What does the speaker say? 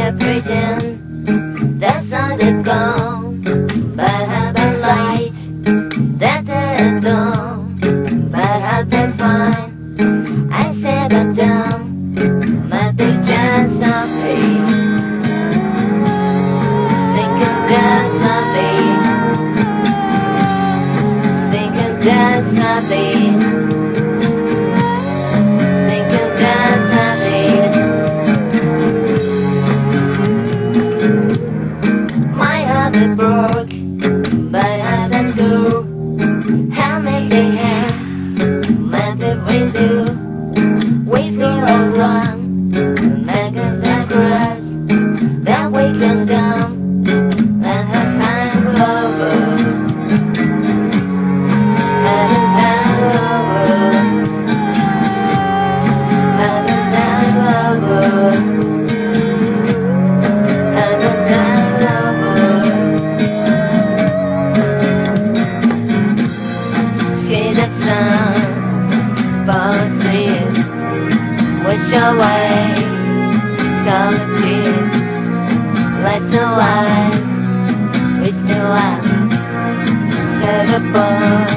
kept pretend that sun had gone, but had been light that had dawn, but had been fine. I said that down, might be just something, thinking just something, thinking just something, thinking just something. My heart it broke, but hasn't go. How many they have, might it with you? We feel all wrong, making the grass that we can down, and her time over, and her time over, and her time over, and her time over. See the sun fall asleep. Wish away solitude, let's alive, we still have, set apart.